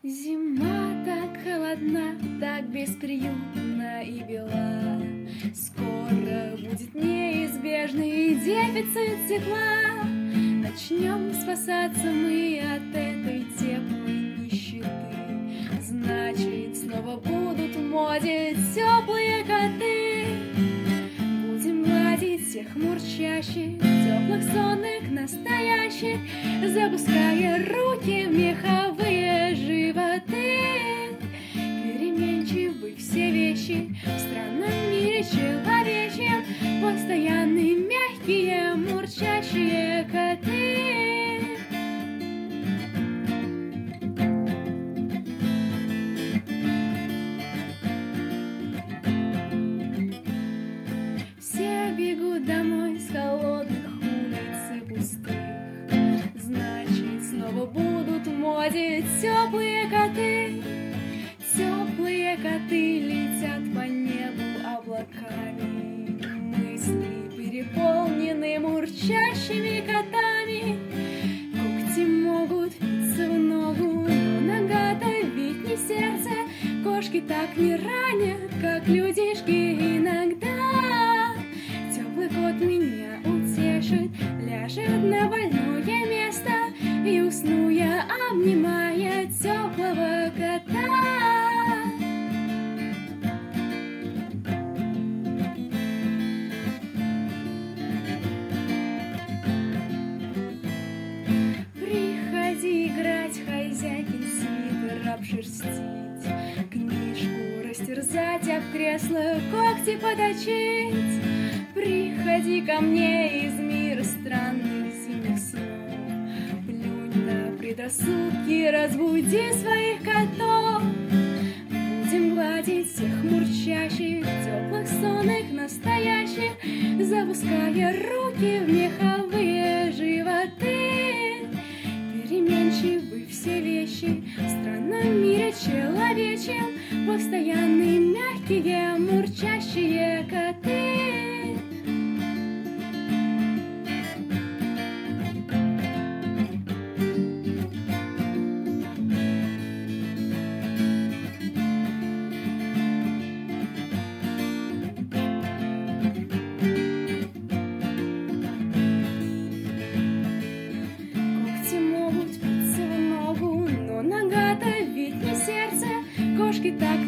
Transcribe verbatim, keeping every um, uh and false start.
Зима так холодна, так бесприютна и бела. Скоро будет неизбежный дефицит тепла. Начнем спасаться мы от этой теплой нищеты. Значит, снова будут в моде теплые коты. Будем гладить всех мурчащих, теплых, сонных, настоящих, запуская руки в меховые животы. Переменчивы все вещи в странном мире человечьем, постоянные мягкие мурчащие коты. Все бегут домой с холодных улиц и пустых. Значит, снова будут в моде теплые коты. Теплые коты летят по небу облаками. Мысли переполнены мурчащими котами. Когти могут впиться в ногу, но нога-то ведь не сердце. Кошки так не ранят, как людишки иногда. Теплый кот меня утешит, ляжет на больное место, и усну я, обнимая теплого кота. Приходи играть, хозяйкин свитер обшерстить, книжку растерзать, а в кресло когти поточить. Приходи ко мне из мира странных зимних снов, плюнь на предрассудки, разбуди своих котов. Будем гладить всех мурчащих, теплых, сонных, настоящих, запуская руки в меховые животы. Переменчивы все вещи в странном мире человечьем, постоянные мягкие мурчащие коты. Так